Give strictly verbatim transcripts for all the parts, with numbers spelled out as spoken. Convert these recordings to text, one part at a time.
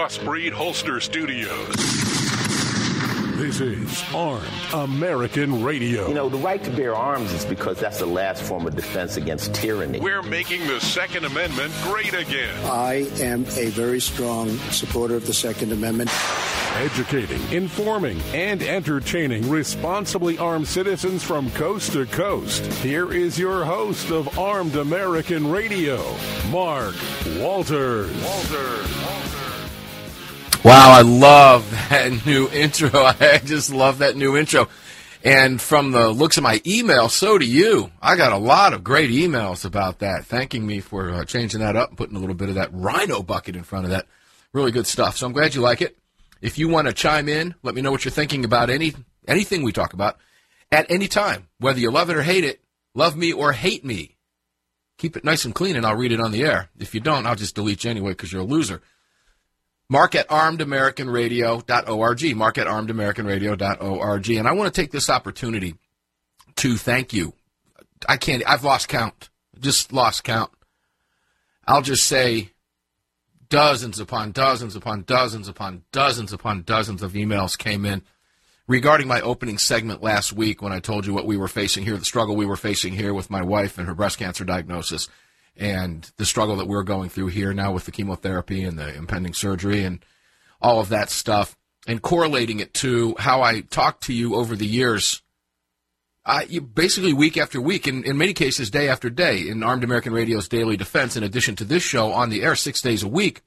Crossbreed Holster Studios. This is Armed American Radio. You know, the right to bear arms is because that's the last form of defense against tyranny. We're making the Second Amendment great again. I am a very strong supporter of the Second Amendment. Educating, informing, and entertaining responsibly armed citizens from coast to coast. Here is your host of Armed American Radio, Mark Walters. Walters. Wow, I love that new intro. I just love that new intro. And from the looks of my email, so do you. I got a lot of great emails about that, thanking me for uh, changing that up and putting a little bit of that rhino bucket in front of that. Really good stuff. So I'm glad you like it. If you want to chime in, let me know what you're thinking about any anything we talk about at any time, whether you love it or hate it, love me or hate me. Keep it nice and clean, and I'll read it on the air. If you don't, I'll just delete you anyway because you're a loser. Mark at armed american radio dot org. Mark at armed american radio dot org. And I want to take this opportunity to thank you. I can't, I've lost count. Just lost count. I'll just say dozens upon dozens upon dozens upon dozens upon dozens of emails came in regarding my opening segment last week when I told you what we were facing here, the struggle we were facing here with my wife and her breast cancer diagnosis, and the struggle that we're going through here now with the chemotherapy and the impending surgery and all of that stuff, and correlating it to how I talked to you over the years, I, you basically week after week, in, in many cases day after day, in Armed American Radio's Daily Defense, in addition to this show on the air six days a week,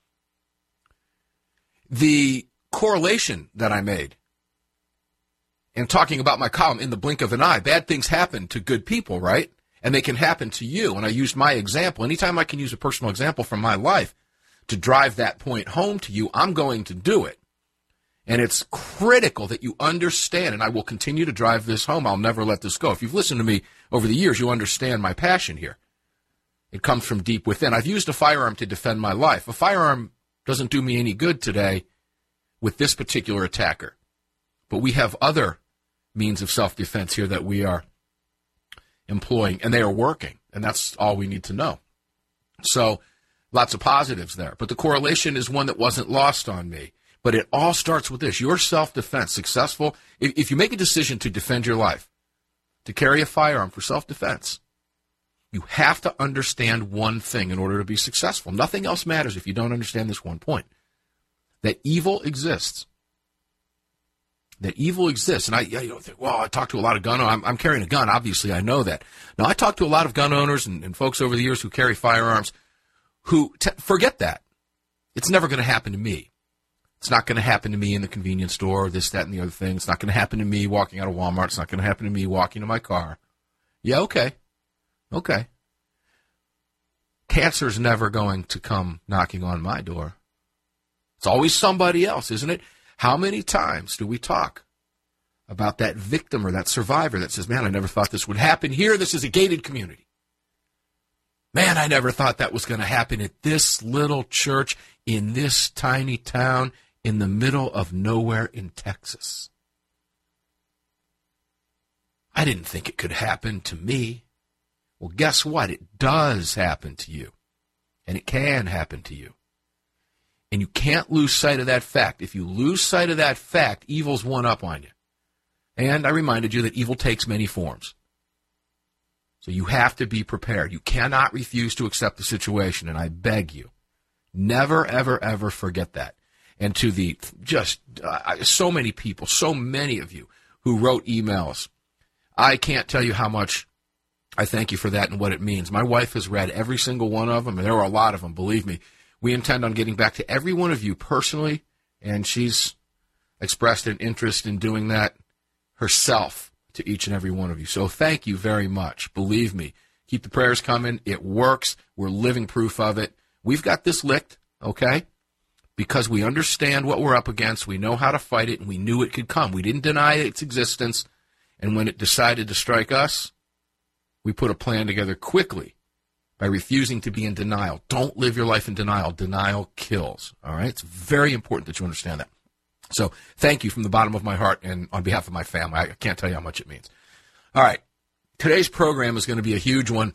the correlation that I made in talking about my column, in the blink of an eye, bad things happen to good people, right? And they can happen to you. And I used my example. Anytime I can use a personal example from my life to drive that point home to you, I'm going to do it. And it's critical that you understand, and I will continue to drive this home. I'll never let this go. If you've listened to me over the years, you understand my passion here. It comes from deep within. I've used a firearm to defend my life. A firearm doesn't do me any good today with this particular attacker. But we have other means of self-defense here that we are employing, and they are working, and that's all we need to know. So lots of positives there. But the correlation is one that wasn't lost on me. But it all starts with this. Your self-defense, successful, if, if you make a decision to defend your life, to carry a firearm for self-defense, you have to understand one thing in order to be successful. Nothing else matters if you don't understand this one point, that evil exists. That evil exists. And I, you know, think, well, I talk to a lot of gun owners. I'm, I'm carrying a gun. Obviously, I know that. Now, I talk to a lot of gun owners and, and folks over the years who carry firearms who t- forget that. It's never going to happen to me. It's not going to happen to me in the convenience store, this, that, and the other thing. It's not going to happen to me walking out of Walmart. It's not going to happen to me walking to my car. Yeah, okay. Okay. Cancer's never going to come knocking on my door. It's always somebody else, isn't it? How many times do we talk about that victim or that survivor that says, man, I never thought this would happen here. This is a gated community. Man, I never thought that was going to happen at this little church in this tiny town in the middle of nowhere in Texas. I didn't think it could happen to me. Well, guess what? It does happen to you, and it can happen to you. And you can't lose sight of that fact. If you lose sight of that fact, evil's one up on you. And I reminded you that evil takes many forms. So you have to be prepared. You cannot refuse to accept the situation, and I beg you, never, ever, ever forget that. And to the just uh, so many people, so many of you who wrote emails, I can't tell you how much I thank you for that and what it means. My wife has read every single one of them, and there were a lot of them, believe me. We intend on getting back to every one of you personally, and she's expressed an interest in doing that herself to each and every one of you. So thank you very much. Believe me, keep the prayers coming. It works. We're living proof of it. We've got this licked, okay, because we understand what we're up against. We know how to fight it, and we knew it could come. We didn't deny its existence, and when it decided to strike us, we put a plan together quickly by refusing to be in denial. Don't live your life in denial. Denial kills, all right? It's very important that you understand that. So thank you from the bottom of my heart and on behalf of my family. I can't tell you how much it means. All right. Today's program is going to be a huge one.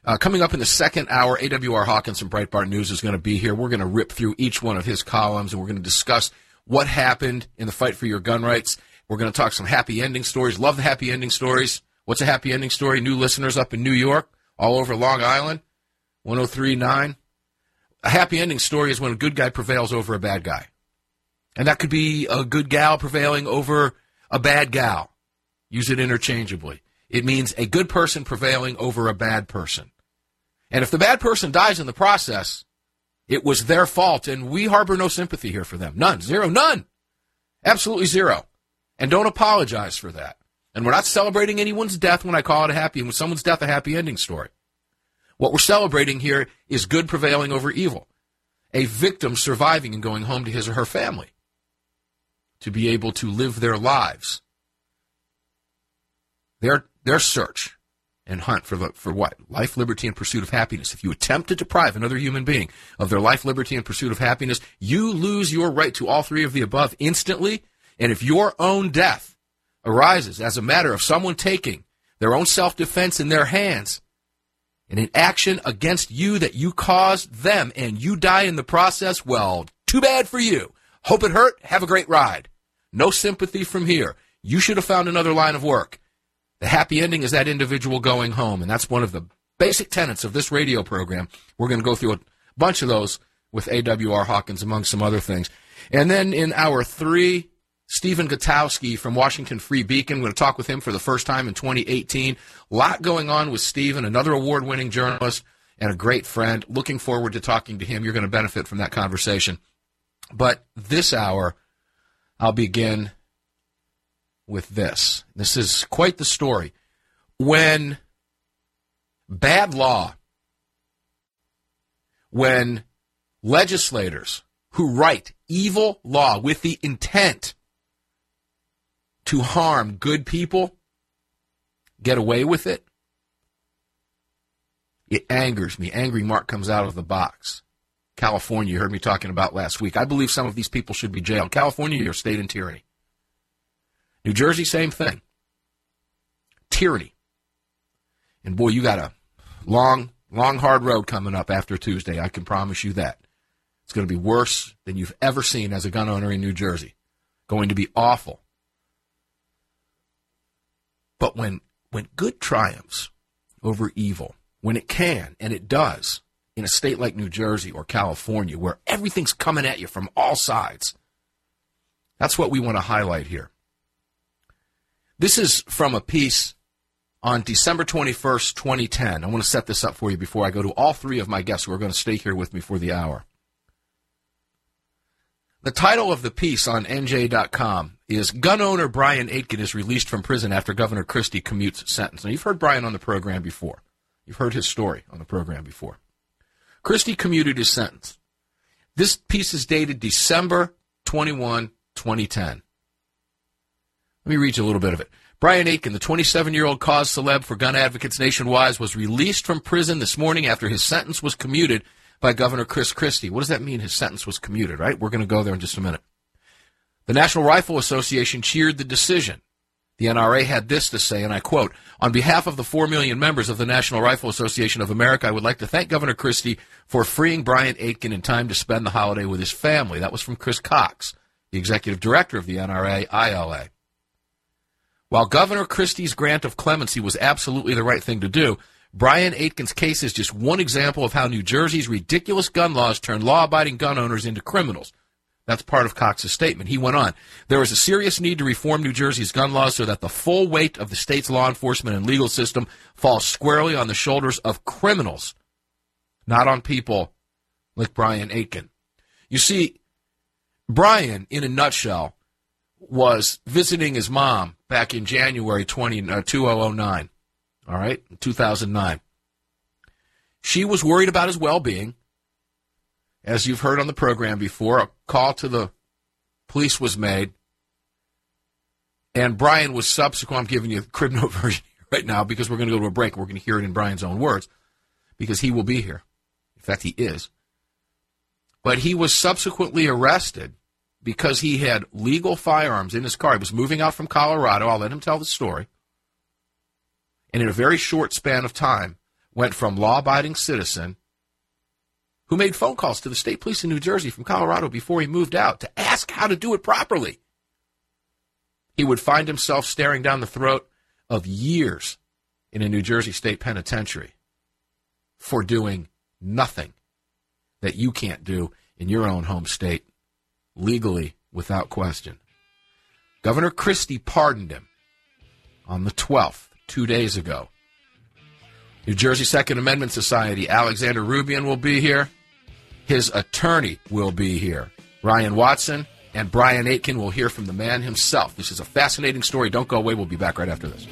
Uh, coming up in the second hour, A W R Hawkins from Breitbart News is going to be here. We're going to rip through each one of his columns, and we're going to discuss what happened in the fight for your gun rights. We're going to talk some happy ending stories. Love the happy ending stories. What's a happy ending story? New listeners up in New York, all over Long Island, one oh three point nine. A happy ending story is when a good guy prevails over a bad guy. And that could be a good gal prevailing over a bad gal. Use it interchangeably. It means a good person prevailing over a bad person. And if the bad person dies in the process, it was their fault, and we harbor no sympathy here for them. None. Zero. None. Absolutely zero. And don't apologize for that. And we're not celebrating anyone's death when I call it a happy, when someone's death a happy ending story. What we're celebrating here is good prevailing over evil. A victim surviving and going home to his or her family to be able to live their lives. Their, their search and hunt for, for what? Life, liberty, and pursuit of happiness. If you attempt to deprive another human being of their life, liberty, and pursuit of happiness, you lose your right to all three of the above instantly. And if your own death arises as a matter of someone taking their own self-defense in their hands in an action against you that you caused them and you die in the process, well, too bad for you. Hope it hurt. Have a great ride. No sympathy from here. You should have found another line of work. The happy ending is that individual going home, and that's one of the basic tenets of this radio program. We're going to go through a bunch of those with A W R Hawkins, among some other things. And then in hour three, Stephen Gutowski from Washington Free Beacon. We're going to talk with him for the first time in twenty eighteen. A lot going on with Stephen, another award-winning journalist and a great friend. Looking forward to talking to him. You're going to benefit from that conversation. But this hour, I'll begin with this. This is quite the story. When bad law, when legislators who write evil law with the intent to harm good people get away with it, it angers me. Angry Mark comes out of the box. California, you heard me talking about last week. I believe some of these people should be jailed. California, you're a state in tyranny. New Jersey, same thing. Tyranny. And boy, you got a long, long, hard road coming up after Tuesday. I can promise you that. It's going to be worse than you've ever seen as a gun owner in New Jersey. Going to be awful. But when, when good triumphs over evil, when it can, and it does, in a state like New Jersey or California, where everything's coming at you from all sides, that's what we want to highlight here. This is from a piece on December twenty-first, twenty ten. I want to set this up for you before I go to all three of my guests who are going to stay here with me for the hour. The title of the piece on N J dot com is Gun Owner Brian Aitken is Released from Prison After Governor Christie Commutes Sentence. Now, you've heard Brian on the program before. You've heard his story on the program before. Christie commuted his sentence. This piece is dated December twenty-first, twenty ten. Let me read you a little bit of it. Brian Aitken, the twenty-seven-year-old cause celeb for gun advocates nationwide, was released from prison this morning after his sentence was commuted by Governor Chris Christie. What does that mean, his sentence was commuted, right? We're going to go there in just a minute. The National Rifle Association cheered the decision. The N R A had this to say, and I quote, "On behalf of the four million members of the National Rifle Association of America, I would like to thank Governor Christie for freeing Brian Aitken in time to spend the holiday with his family." That was from Chris Cox, the executive director of the N R A I L A. While Governor Christie's grant of clemency was absolutely the right thing to do, Brian Aitken's case is just one example of how New Jersey's ridiculous gun laws turn law-abiding gun owners into criminals. That's part of Cox's statement. He went on, "There is a serious need to reform New Jersey's gun laws so that the full weight of the state's law enforcement and legal system falls squarely on the shoulders of criminals, not on people like Brian Aitken." You see, Brian, in a nutshell, was visiting his mom back in January two thousand nine, all right, two thousand nine. She was worried about his well-being. As you've heard on the program before, a call to the police was made, and Brian was subsequent. I'm giving you the crib note version right now because we're going to go to a break. We're going to hear it in Brian's own words because he will be here. In fact, he is. But he was subsequently arrested because he had legal firearms in his car. He was moving out from Colorado. I'll let him tell the story. And in a very short span of time, went from law-abiding citizen who made phone calls to the state police in New Jersey from Colorado before he moved out to ask how to do it properly. He would find himself staring down the throat of years in a New Jersey state penitentiary for doing nothing that you can't do in your own home state legally without question. Governor Christie pardoned him on the twelfth, two days ago. New Jersey Second Amendment Society, Alexander Rubian will be here. His attorney will be here. Ryan Watson and Brian Aitken will hear from the man himself. This is a fascinating story. Don't go away. We'll be back right after this.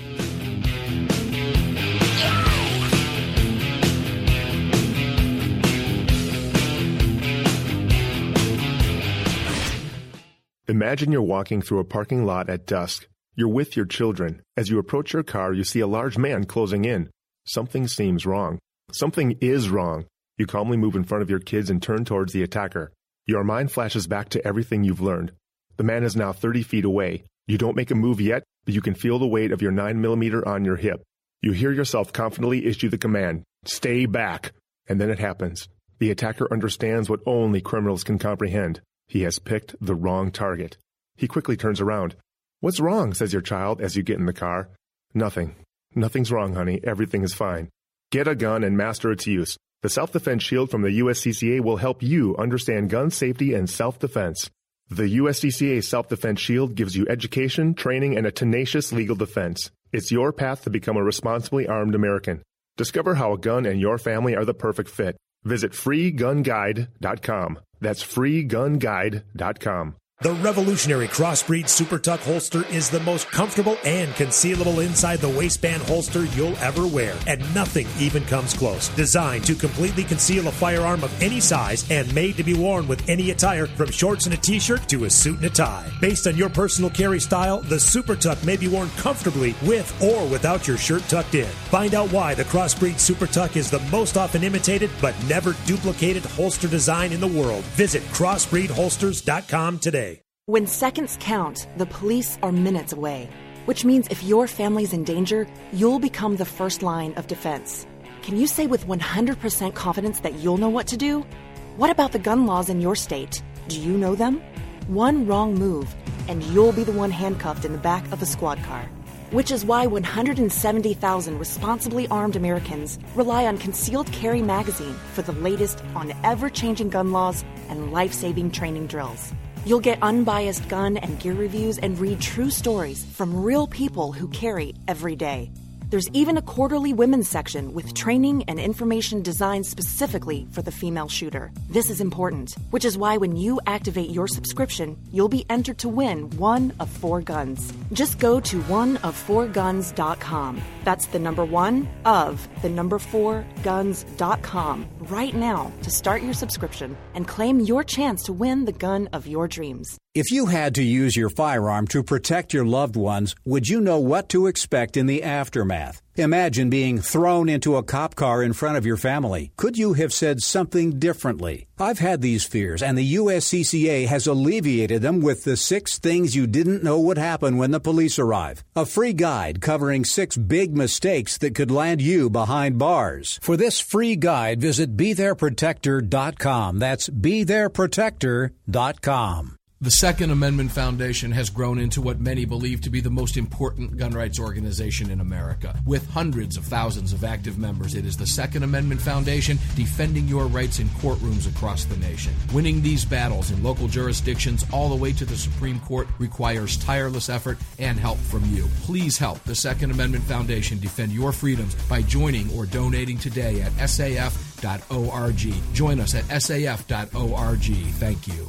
Imagine you're walking through a parking lot at dusk. You're with your children. As you approach your car, you see a large man closing in. Something seems wrong. Something is wrong. You calmly move in front of your kids and turn towards the attacker. Your mind flashes back to everything you've learned. The man is now thirty feet away. You don't make a move yet, but you can feel the weight of your nine millimeter on your hip. You hear yourself confidently issue the command, "Stay back." And then it happens. The attacker understands what only criminals can comprehend. He has picked the wrong target. He quickly turns around. "What's wrong?" says your child as you get in the car. "Nothing. Nothing's wrong, honey. Everything is fine. Get a gun and master its use. The Self-Defense Shield from the U S C C A will help you understand gun safety and self-defense. The U S C C A Self-Defense Shield gives you education, training, and a tenacious legal defense. It's your path to become a responsibly armed American. Discover how a gun and your family are the perfect fit. Visit free gun guide dot com. That's free gun guide dot com. The revolutionary Crossbreed Super Tuck holster is the most comfortable and concealable inside the waistband holster you'll ever wear, and nothing even comes close. Designed to completely conceal a firearm of any size and made to be worn with any attire, from shorts and a t-shirt to a suit and a tie. Based on your personal carry style, the Super Tuck may be worn comfortably with or without your shirt tucked in. Find out why the Crossbreed Super Tuck is the most often imitated but never duplicated holster design in the world. Visit crossbreed holsters dot com today. When seconds count, the police are minutes away, which means if your family's in danger, you'll become the first line of defense. Can you say with one hundred percent confidence that you'll know what to do? What about the gun laws in your state? Do you know them? One wrong move, and you'll be the one handcuffed in the back of a squad car. Which is why one hundred seventy thousand responsibly armed Americans rely on Concealed Carry Magazine for the latest on ever-changing gun laws and life-saving training drills. You'll get unbiased gun and gear reviews and read true stories from real people who carry every day. There's even a quarterly women's section with training and information designed specifically for the female shooter. This is important, which is why when you activate your subscription, you'll be entered to win one of four guns. Just go to one of four guns dot com. That's the number one of the number four guns dot com right now to start your subscription and claim your chance to win the gun of your dreams. If you had to use your firearm to protect your loved ones, would you know what to expect in the aftermath? Imagine being thrown into a cop car in front of your family. Could you have said something differently? I've had these fears, and the U S C C A has alleviated them with the six things you didn't know would happen when the police arrive. A free guide covering six big mistakes that could land you behind bars. For this free guide, visit be there protector dot com. That's be there protector dot com. The Second Amendment Foundation has grown into what many believe to be the most important gun rights organization in America. With hundreds of thousands of active members, it is the Second Amendment Foundation defending your rights in courtrooms across the nation. Winning these battles in local jurisdictions all the way to the Supreme Court requires tireless effort and help from you. Please help the Second Amendment Foundation defend your freedoms by joining or donating today at S A F dot org. Join us at S A F dot org. Thank you.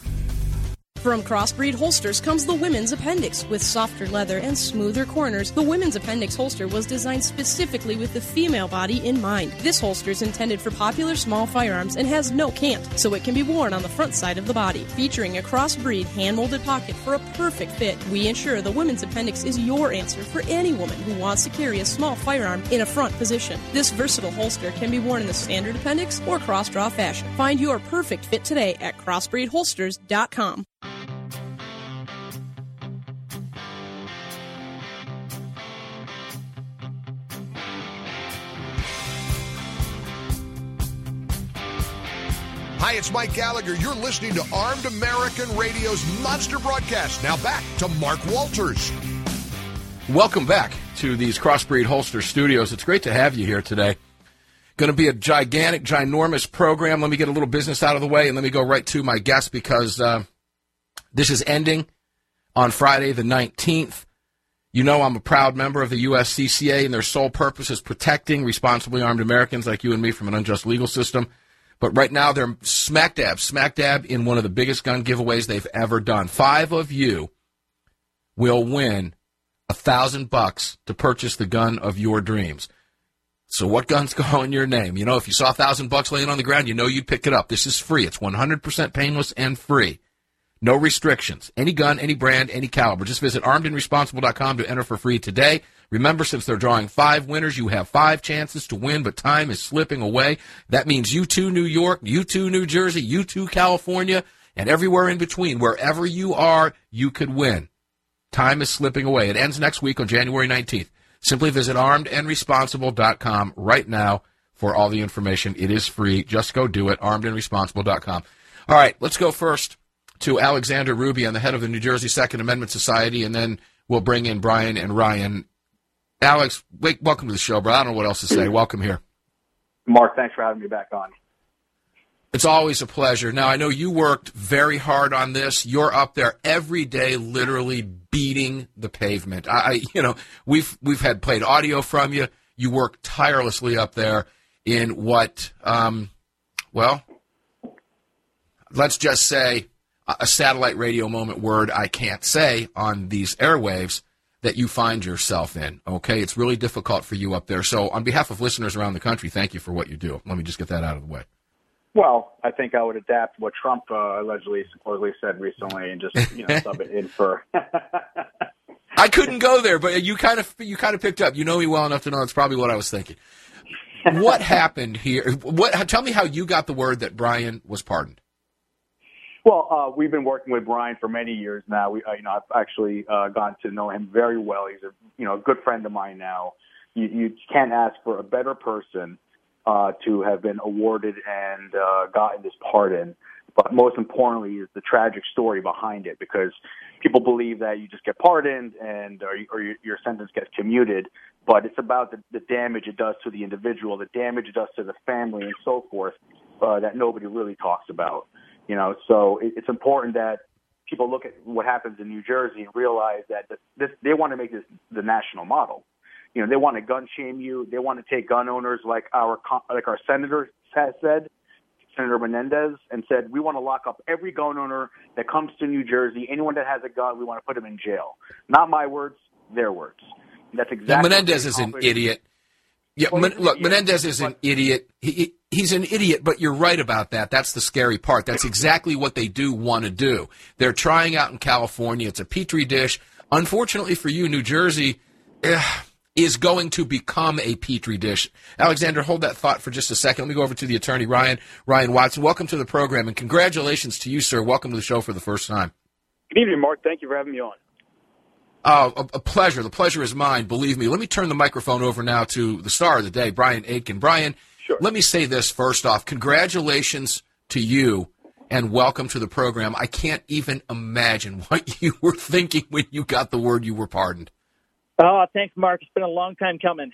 From Crossbreed Holsters comes the Women's Appendix. With softer leather and smoother corners, the Women's Appendix holster was designed specifically with the female body in mind. This holster is intended for popular small firearms and has no cant, so it can be worn on the front side of the body. Featuring a Crossbreed hand-molded pocket for a perfect fit, we ensure the Women's Appendix is your answer for any woman who wants to carry a small firearm in a front position. This versatile holster can be worn in the standard appendix or cross-draw fashion. Find your perfect fit today at crossbreed holsters dot com. Hi, it's Mike Gallagher. You're listening to Armed American Radio's Monster Broadcast. Now back to Mark Walters. Welcome back to these Crossbreed Holster Studios. It's great to have you here today. Going to be a gigantic, ginormous program. Let me get a little business out of the way, and let me go right to my guest because uh, this is ending on Friday the nineteenth. You know I'm a proud member of the U S C C A, and their sole purpose is protecting responsibly armed Americans like you and me from an unjust legal system. But right now they're smack dab, smack dab in one of the biggest gun giveaways they've ever done. Five of you will win a thousand bucks to purchase the gun of your dreams. So what guns go in your name? You know, if you saw a thousand bucks laying on the ground, you know you'd pick it up. This is free. It's one hundred percent painless and free. No restrictions. Any gun, any brand, any caliber. Just visit armed and responsible dot com to enter for free today. Remember, since they're drawing five winners, you have five chances to win, but time is slipping away. That means you too, New York, you too, New Jersey, you too, California, and everywhere in between. Wherever you are, you could win. Time is slipping away. It ends next week on January nineteenth. Simply visit armed and responsible dot com right now for all the information. It is free. Just go do it, armed and responsible dot com. All right, let's go first to Alexander Ruby, the head of the New Jersey Second Amendment Society, and then we'll bring in Brian and Ryan. Alex, wait, welcome to the show, bro. I don't know what else to say. Welcome here. Mark, thanks for having me back on. It's always a pleasure. Now, I know you worked very hard on this. You're up there every day literally beating the pavement. I, I you know, we've we've had played audio from you. You work tirelessly up there in what, um, well, let's just say a satellite radio moment word I can't say on these airwaves that you find yourself in, okay? It's really difficult for you up there. So on behalf of listeners around the country, thank you for what you do. Let me just get that out of the way. Well, I think I would adapt what Trump uh, allegedly, supposedly said recently and just, you know, sub it in for... I couldn't go there, but you kind of you kind of picked up. You know me well enough to know that's probably what I was thinking. What happened here? What? Tell me how you got the word that Brian was pardoned. Well, uh, we've been working with Brian for many years now. We, uh, you know, I've actually uh, gotten to know him very well. He's a, you know, a good friend of mine now. You, you can't ask for a better person uh, to have been awarded and uh, gotten this pardon. But most importantly is the tragic story behind it, because people believe that you just get pardoned and or, or your, your sentence gets commuted. But it's about the, the damage it does to the individual, the damage it does to the family, and so forth, uh, that nobody really talks about. You know, so it, it's important that people look at what happens in New Jersey and realize that this, they want to make this the national model. You know, they want to gun shame you. They want to take gun owners like our like our senator has said, Senator Menendez, and said, we want to lock up every gun owner that comes to New Jersey. Anyone that has a gun, we want to put them in jail. Not my words, their words. And that's exactly. Yeah, Menendez is an idiot. Yeah, well, Men- look, idiot, Menendez is an idiot. He, he, he's an idiot, but you're right about that. That's the scary part. That's exactly what they do want to do. They're trying out in California. It's a petri dish. Unfortunately for you, New Jersey eh, is going to become a petri dish. Alexander, hold that thought for just a second. Let me go over to the attorney, Ryan. Ryan Watson, welcome to the program, and congratulations to you, sir. Welcome to the show for the first time. Good evening, Mark. Thank you for having me on. Oh, a, a pleasure. The pleasure is mine, believe me. Let me turn the microphone over now to the star of the day, Brian Aitken. Brian, sure. Let me say this first off. Congratulations to you, and welcome to the program. I can't even imagine what you were thinking when you got the word you were pardoned. Oh, thanks, Mark. It's been a long time coming.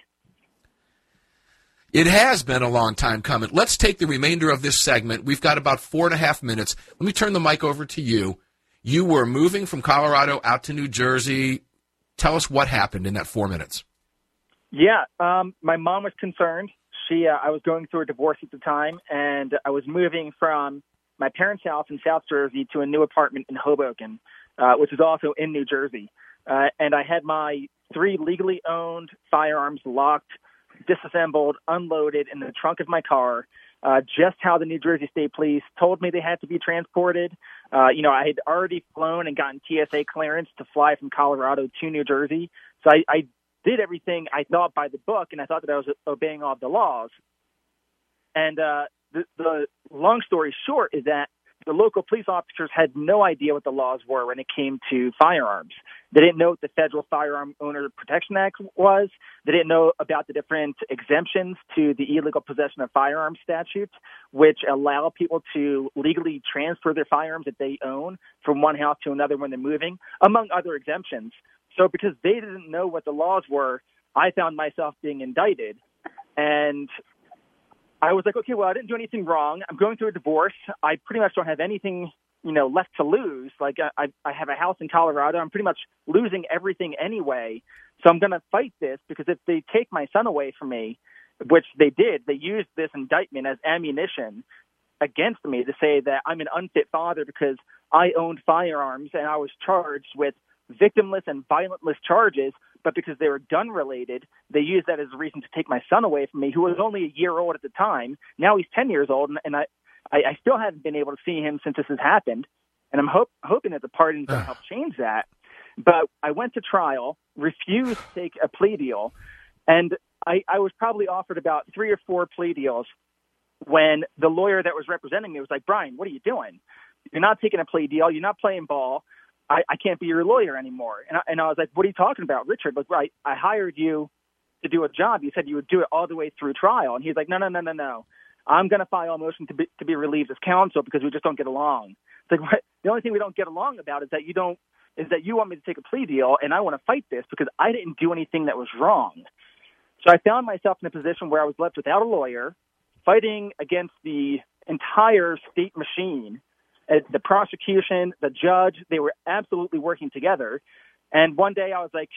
It has been a long time coming. Let's take the remainder of this segment. We've got about four and a half minutes. Let me turn the mic over to you. You were moving from Colorado out to New Jersey. Tell us what happened in that four minutes. Yeah, um, my mom was concerned. She, uh, I was going through a divorce at the time, and I was moving from my parents' house in South Jersey to a new apartment in Hoboken, uh, which is also in New Jersey. Uh, and I had my three legally owned firearms locked, disassembled, unloaded in the trunk of my car. Uh, just how the New Jersey State Police told me they had to be transported. Uh, you know, I had already flown and gotten T S A clearance to fly from Colorado to New Jersey. So I, I did everything I thought by the book, and I thought that I was obeying all of the laws. And uh, the, the long story short is that the local police officers had no idea what the laws were when it came to firearms. They didn't know what the Federal Firearm Owner Protection Act was. They didn't know about the different exemptions to the illegal possession of firearms statute, which allow people to legally transfer their firearms that they own from one house to another when they're moving, among other exemptions. So because they didn't know what the laws were, I found myself being indicted. And I was like, okay, well, I didn't do anything wrong. I'm going through a divorce. I pretty much don't have anything, you know, left to lose. Like I, I have a house in Colorado. I'm pretty much losing everything anyway. So I'm going to fight this, because if they take my son away from me, which they did, they used this indictment as ammunition against me to say that I'm an unfit father because I owned firearms and I was charged with victimless and violentless charges. But because they were gun-related, they used that as a reason to take my son away from me, who was only a year old at the time. Now he's ten years old, and, and I, I, I still haven't been able to see him since this has happened. And I'm hope, hoping that the pardon can help change that. But I went to trial, refused to take a plea deal, and I, I was probably offered about three or four plea deals when the lawyer that was representing me was like, Brian, what are you doing? You're not taking a plea deal. You're not playing ball. I, I can't be your lawyer anymore. And I, and I was like, what are you talking about, Richard? Like, right, I hired you to do a job. You said you would do it all the way through trial. And he's like, no, no, no, no, no. I'm going to file a motion to be, to be relieved as counsel because we just don't get along. It's like, what? The only thing we don't get along about is that you don't, is that you want me to take a plea deal, and I want to fight this because I didn't do anything that was wrong. So I found myself in a position where I was left without a lawyer, fighting against the entire state machine. The prosecution, the judge, they were absolutely working together. And one day I was like,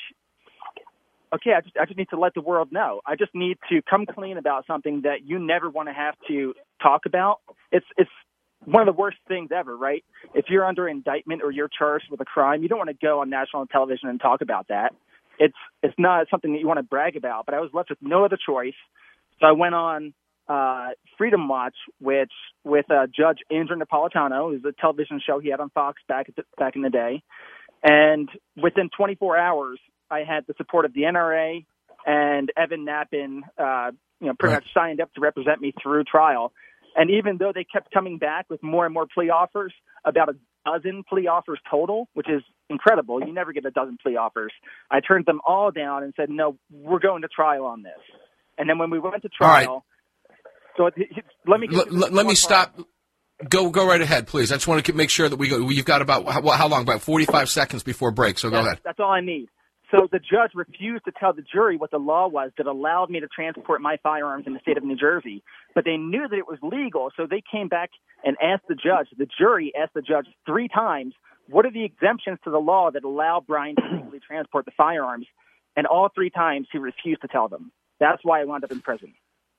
okay, I just, I just need to let the world know. I just need to come clean about something that you never want to have to talk about. It's, it's one of the worst things ever, right? If you're under indictment or you're charged with a crime, you don't want to go on national television and talk about that. It's, it's not something that you want to brag about, but I was left with no other choice. So I went on Uh, Freedom Watch, which with uh, Judge Andrew Napolitano, who's a television show he had on Fox back at the, back in the day, and within twenty-four hours, I had the support of the N R A and Evan Nappen, uh, you know, pretty right. much signed up to represent me through trial. And even though they kept coming back with more and more plea offers, about a dozen plea offers total, which is incredible. You never get a dozen plea offers. I turned them all down and said, no, we're going to trial on this. And then when we went to trial. So let me let, let, let me stop. Go go right ahead, please. I just want to make sure that we go. You've got about how, how long? About forty-five seconds before break. So go that's, ahead. That's all I need. So the judge refused to tell the jury what the law was that allowed me to transport my firearms in the state of New Jersey, but they knew that it was legal. So they came back and asked the judge. The jury asked the judge three times, "What are the exemptions to the law that allow Brian to legally transport the firearms?" And all three times he refused to tell them. That's why I wound up in prison.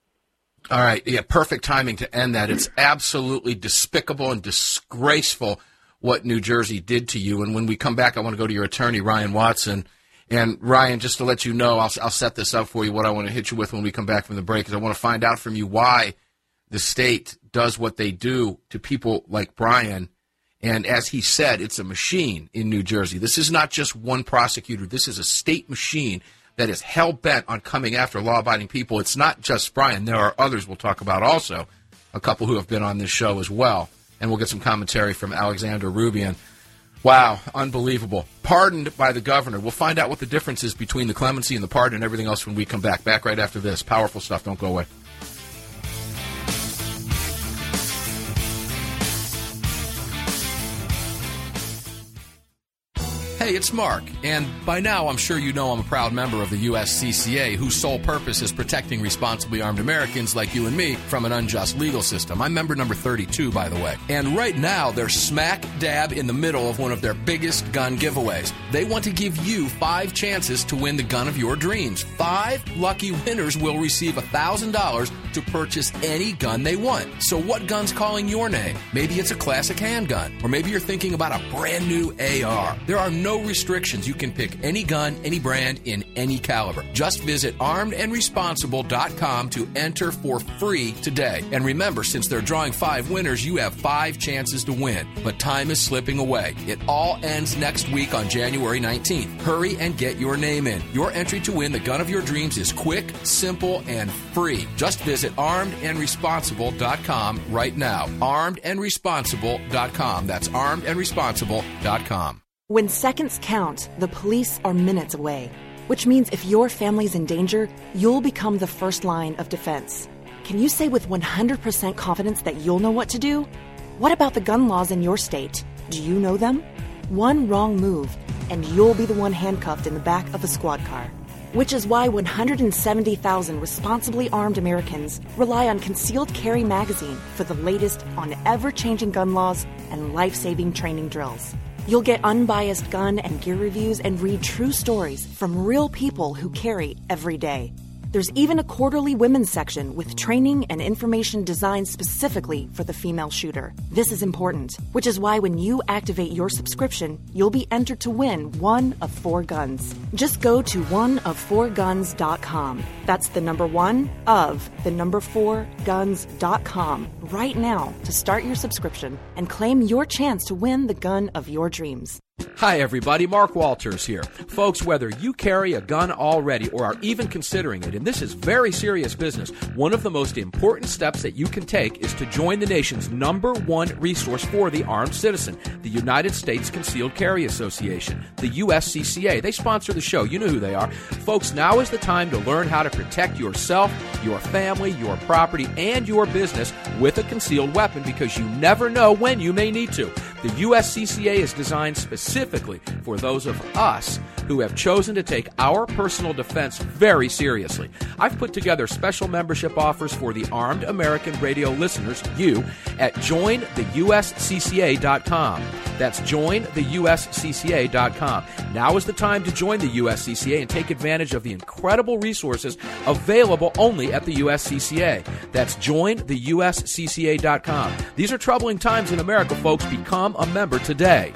All right. Yeah, perfect timing to end that. It's absolutely despicable and disgraceful what New Jersey did to you. And when we come back, I want to go to your attorney, Ryan Watson. And, Ryan, just to let you know, I'll, I'll set this up for you. What I want to hit you with when we come back from the break is I want to find out from you why the state does what they do to people like Brian. And as he said, it's a machine in New Jersey. This is not just one prosecutor. This is a state machine that is hell-bent on coming after law-abiding people. It's not just Brian. There are others we'll talk about also, a couple who have been on this show as well. And we'll get some commentary from Alexander Rubian. Wow, unbelievable. Pardoned by the governor. We'll find out what the difference is between the clemency and the pardon and everything else when we come back. Back right after this. Powerful stuff. Don't go away. Hey, it's Mark, and by now I'm sure you know I'm a proud member of the U S C C A, whose sole purpose is protecting responsibly armed Americans like you and me from an unjust legal system. I'm member number thirty-two, by the way. And right now, they're smack dab in the middle of one of their biggest gun giveaways. They want to give you five chances to win the gun of your dreams. Five lucky winners will receive one thousand dollars to purchase any gun they want. So what gun's calling your name? Maybe it's a classic handgun, or maybe you're thinking about a brand new A R. There are no restrictions. You can pick any gun, any brand, in any caliber. Just visit armed and responsible dot com to enter for free today. And remember, since they're drawing five winners, you have five chances to win. But time is slipping away. It all ends next week on January nineteenth. Hurry and get your name in. Your entry to win the gun of your dreams is quick, simple, and free. Just visit Visit armed and responsible dot com right now. armed and responsible dot com. That's armed and responsible dot com. When seconds count, the police are minutes away, which means if your family's in danger, you'll become the first line of defense. Can you say with one hundred percent confidence that you'll know what to do? What about the gun laws in your state? Do you know them? One wrong move, and you'll be the one handcuffed in the back of a squad car. Which is why one hundred seventy thousand responsibly armed Americans rely on Concealed Carry Magazine for the latest on ever-changing gun laws and life-saving training drills. You'll get unbiased gun and gear reviews and read true stories from real people who carry every day. There's even a quarterly women's section with training and information designed specifically for the female shooter. This is important, which is why when you activate your subscription, you'll be entered to win one of four guns. Just go to one of four guns dot com. That's the number one of the number four guns dot com right now to start your subscription and claim your chance to win the gun of your dreams. Hi everybody, Mark Walters here. Folks, whether you carry a gun already or are even considering it, and this is very serious business, one of the most important steps that you can take is to join the nation's number one resource for the armed citizen, the United States Concealed Carry Association, the U S C C A. They sponsor the show. You know who they are. Folks, now is the time to learn how to protect yourself, your family, your property, and your business with a concealed weapon because you never know when you may need to. The U S C C A is designed specifically for those of us who have chosen to take our personal defense very seriously. I've put together special membership offers for the armed American radio listeners, you, at join the U S C C A dot com. That's join the U S C C A dot com. Now is the time to join the U S C C A and take advantage of the incredible resources available only at the U S C C A. That's join the U S C C A dot com. These are troubling times in America, folks. Become a member today.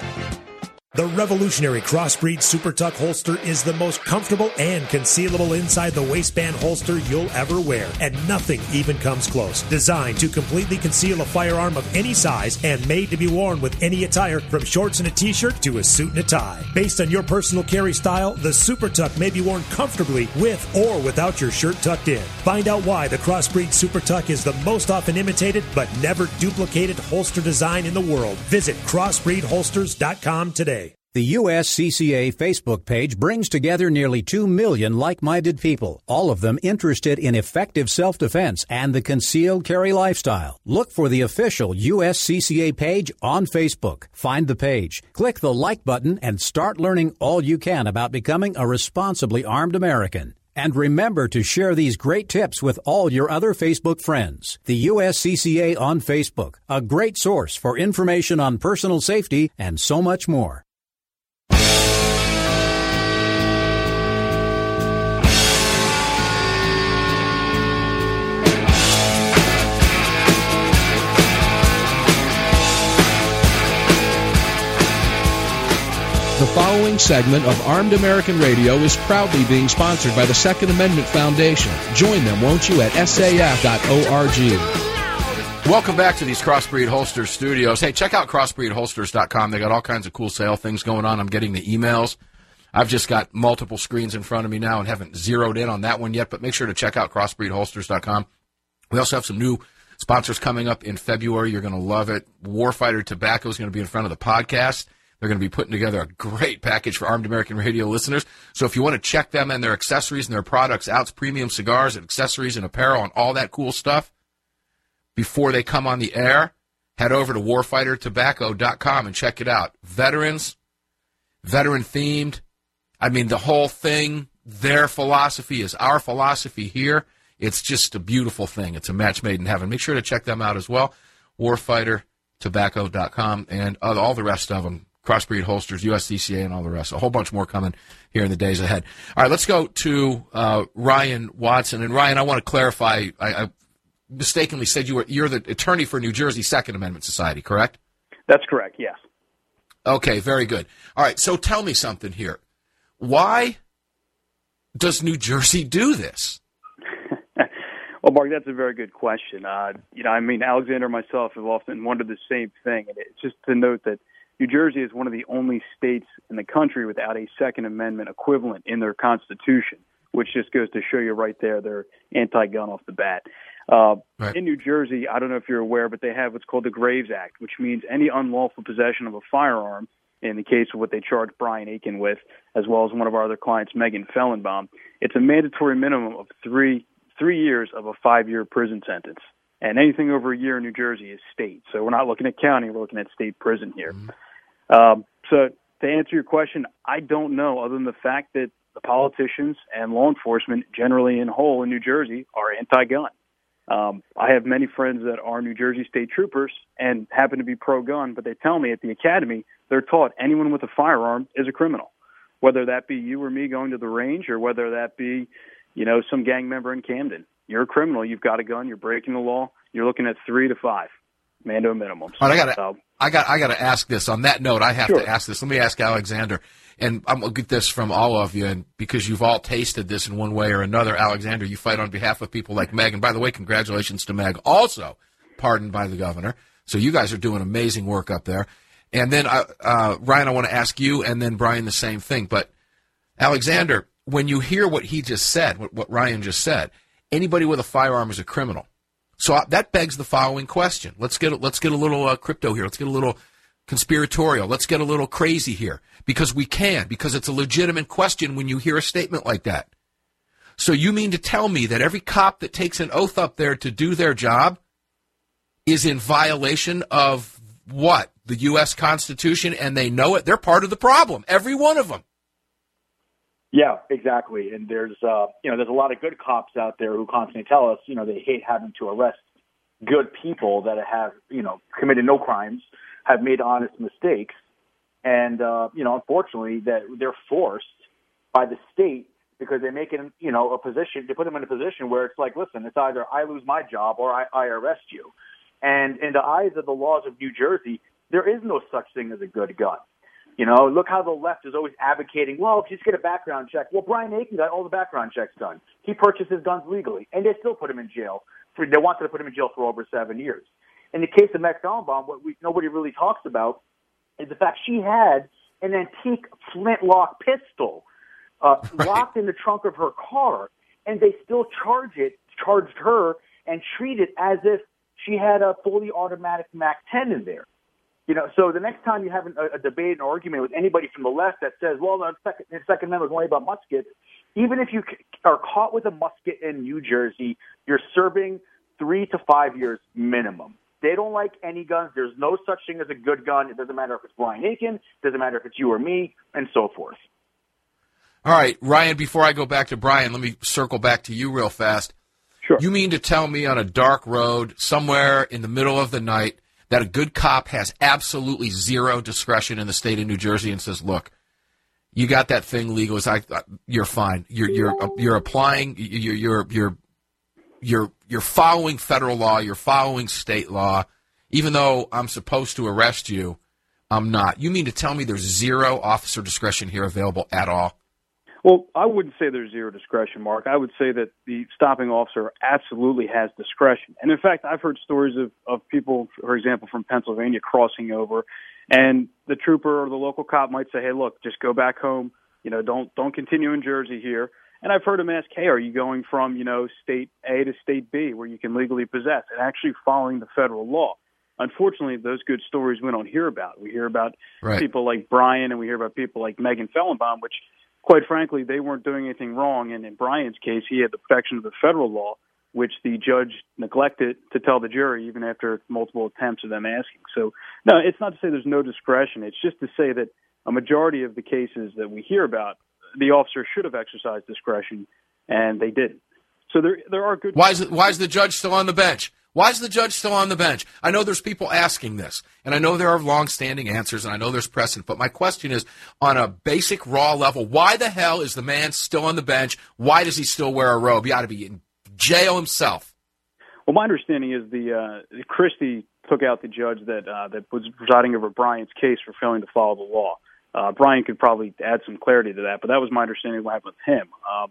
The revolutionary Crossbreed Super Tuck holster is the most comfortable and concealable inside the waistband holster you'll ever wear, and nothing even comes close. Designed to completely conceal a firearm of any size and made to be worn with any attire, from shorts and a t-shirt to a suit and a tie. Based on your personal carry style, the Super Tuck may be worn comfortably with or without your shirt tucked in. Find out why the Crossbreed Super Tuck is the most often imitated but never duplicated holster design in the world. Visit crossbreed holsters dot com today. The U S C C A Facebook page brings together nearly two million like-minded people, all of them interested in effective self-defense and the concealed carry lifestyle. Look for the official U S C C A page on Facebook. Find the page, click the like button, and start learning all you can about becoming a responsibly armed American. And remember to share these great tips with all your other Facebook friends. The U S C C A on Facebook, a great source for information on personal safety and so much more. The following segment of Armed American Radio is proudly being sponsored by the Second Amendment Foundation. Join them, won't you, at S A F dot org. Welcome back to these Crossbreed Holsters studios. Hey, check out crossbreed holsters dot com. They got all kinds of cool sale things going on. I'm getting the emails. I've just got multiple screens in front of me now and haven't zeroed in on that one yet, but make sure to check out crossbreed holsters dot com. We also have some new sponsors coming up in February. You're going to love it. Warfighter Tobacco is going to be in front of the podcast. They're going to be putting together a great package for Armed American Radio listeners. So if you want to check them and their accessories and their products out, it's premium cigars and accessories and apparel and all that cool stuff, before they come on the air, head over to warfighter tobacco dot com and check it out. Veterans, veteran-themed. I mean, the whole thing, their philosophy is our philosophy here. It's just a beautiful thing. It's a match made in heaven. Make sure to check them out as well. warfighter tobacco dot com and all the rest of them. Crossbreed Holsters, U S C C A, and all the rest. A whole bunch more coming here in the days ahead. All right, let's go to uh, Ryan Watson. And, Ryan, I want to clarify. I, I mistakenly said you were, you're the attorney for New Jersey Second Amendment Society, correct? That's correct, yes. Okay, very good. All right, so tell me something here. Why does New Jersey do this? Well, Mark, that's a very good question. Uh, you know, I mean, Alexander and myself have often wondered the same thing. And it's just to note that New Jersey is one of the only states in the country without a Second Amendment equivalent in their Constitution, which just goes to show you right there they're anti-gun off the bat. Uh, right. In New Jersey, I don't know if you're aware, but they have what's called the Graves Act, which means any unlawful possession of a firearm, in the case of what they charged Brian Aiken with, as well as one of our other clients, Megan Fellenbaum, it's a mandatory minimum of three three years of a five-year prison sentence. And anything over a year in New Jersey is state. So we're not looking at county, we're looking at state prison here. Mm-hmm. Um, so to answer your question, I don't know, other than the fact that the politicians and law enforcement generally in whole in New Jersey are anti-gun. Um, I have many friends that are New Jersey state troopers and happen to be pro-gun, but they tell me at the academy they're taught anyone with a firearm is a criminal, whether that be you or me going to the range or whether that be, you know, some gang member in Camden. You're a criminal. You've got a gun. You're breaking the law. You're looking at three to five, man to a minimum. All right, I got so, I got, I got to ask this. On that note, I have sure. to ask this. Let me ask Alexander, and I'm gonna get this from all of you, and because you've all tasted this in one way or another. Alexander, you fight on behalf of people like Meg, and by the way, congratulations to Meg, also pardoned by the governor. So you guys are doing amazing work up there. And then uh, uh, Ryan, I want to ask you, and then Brian, the same thing. But Alexander, when you hear what he just said, what, what Ryan just said, anybody with a firearm is a criminal. So uh, that begs the following question. Let's get let's get a little uh, crypto here. Let's get a little conspiratorial. Let's get a little crazy here, because we can, because it's a legitimate question when you hear a statement like that. So you mean to tell me that every cop that takes an oath up there to do their job is in violation of what? The U S Constitution, and they know it? They're part of the problem, every one of them. Yeah, exactly. And there's, uh, you know, there's a lot of good cops out there who constantly tell us, you know, they hate having to arrest good people that have, you know, committed no crimes, have made honest mistakes. And, uh, you know, unfortunately, that they're forced by the state because they make it, you know, a position, they put them in a position where it's like, listen, it's either I lose my job or I, I arrest you. And in the eyes of the laws of New Jersey, there is no such thing as a good gun. You know, look how the left is always advocating, well, just get a background check. Well, Brian Aiken got all the background checks done. He purchased his guns legally, and they still put him in jail. For, they wanted to put him in jail for over seven years. In the case of Meg Fellenbaum, what we, nobody really talks about is the fact she had an antique flintlock pistol uh, right. locked in the trunk of her car, and they still charge it, charged her and treat it as if she had a fully automatic Mac ten in there. You know, so the next time you have a, a debate or argument with anybody from the left that says, well, the Second, the Second Amendment was only about muskets, even if you c- are caught with a musket in New Jersey, you're serving three to five years minimum. They don't like any guns. There's no such thing as a good gun. It doesn't matter if it's Brian Aiken. It doesn't matter if it's you or me, and so forth. All right, Ryan, before I go back to Brian, let me circle back to you real fast. Sure. You mean to tell me on a dark road somewhere in the middle of the night that a good cop has absolutely zero discretion in the state of New Jersey and says, look, you got that thing legal, I, you're fine. You're you're you're applying, you're you're you're you're you're following federal law, you're following state law. Even though I'm supposed to arrest you, I'm not. You mean to tell me there's zero officer discretion here available at all? Well, I wouldn't say there's zero discretion, Mark. I would say that the stopping officer absolutely has discretion. And in fact, I've heard stories of, of people, for example, from Pennsylvania crossing over, and the trooper or the local cop might say, hey, look, just go back home. You know, don't don't continue in Jersey here. And I've heard him ask, hey, are you going from, you know, state A to state B where you can legally possess, and actually following the federal law? Unfortunately, those good stories we don't hear about. We hear about right. people like Brian, and we hear about people like Megan Fellenbaum, which, quite frankly, they weren't doing anything wrong. And in Brian's case, he had the protection of the federal law, which the judge neglected to tell the jury, even after multiple attempts of them asking. So, no, it's not to say there's no discretion. It's just to say that a majority of the cases that we hear about, the officer should have exercised discretion, and they didn't. So there there are good... Why is, it, why is the judge still on the bench? Why is the judge still on the bench? I know there's people asking this, and I know there are long-standing answers, and I know there's precedent, but my question is, on a basic raw level, why the hell is the man still on the bench? Why does he still wear a robe? He ought to be in jail himself. Well, my understanding is the uh, Christie took out the judge that uh, that was presiding over Brian's case for failing to follow the law. Uh, Brian could probably add some clarity to that, but that was my understanding of what happened with him. Um,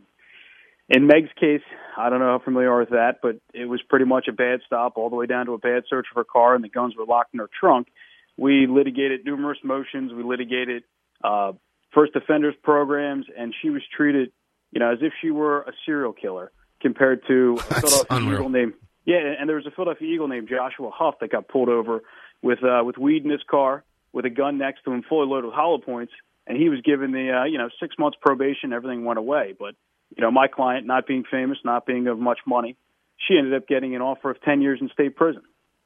In Meg's case, I don't know how familiar you are with that, but it was pretty much a bad stop all the way down to a bad search of her car, and the guns were locked in her trunk. We litigated numerous motions. We litigated uh, first offenders programs, and she was treated, you know, as if she were a serial killer compared to a Philadelphia Eagle named Yeah, and there was a Philadelphia Eagle named Joshua Huff that got pulled over with uh, with weed in his car, with a gun next to him, fully loaded with hollow points, and he was given the uh, you know six months probation. Everything went away, but you know my client, not being famous, not being of much money, she ended up getting an offer of ten years in state prison.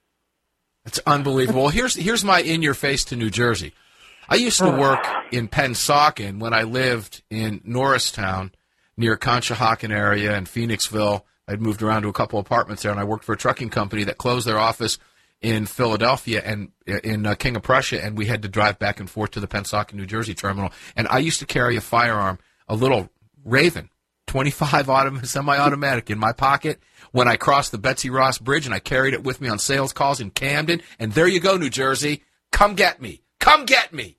It's unbelievable. Well, here's here's my in your face to New Jersey. I used to work in Pennsauken when I lived in Norristown, near Conshohocken area and Phoenixville. I'd moved around to a couple apartments there, and I worked for a trucking company that closed their office in Philadelphia and in uh, King of Prussia, and we had to drive back and forth to the Pennsauken, New Jersey terminal. And I used to carry a firearm, a little Raven, twenty-five autom- semi-automatic in my pocket when I crossed the Betsy Ross Bridge, and I carried it with me on sales calls in Camden. And there you go, New Jersey. Come get me. Come get me.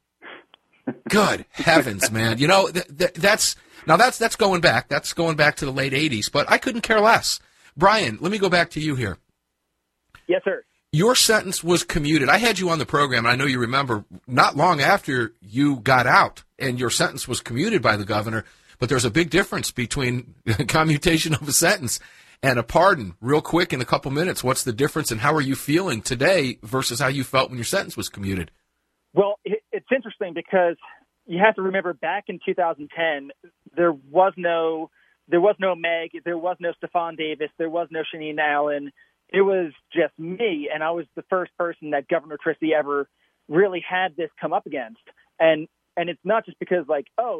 Good heavens, man. You know, th- th- that's... Now, that's that's going back. That's going back to the late eighties, but I couldn't care less. Brian, let me go back to you here. Yes, sir. Your sentence was commuted. I had you on the program, and I know you remember, not long after you got out, and your sentence was commuted by the governor, but there's a big difference between commutation of a sentence and a pardon. Real quick, in a couple minutes, what's the difference, and how are you feeling today versus how you felt when your sentence was commuted? Well, it, it's interesting because you have to remember back in two thousand ten, there was no there was no Meg, there was no Stephon Davis, there was no Shaneen Allen. It was just me, and I was the first person that Governor Christie ever really had this come up against. And and it's not just because, like, oh,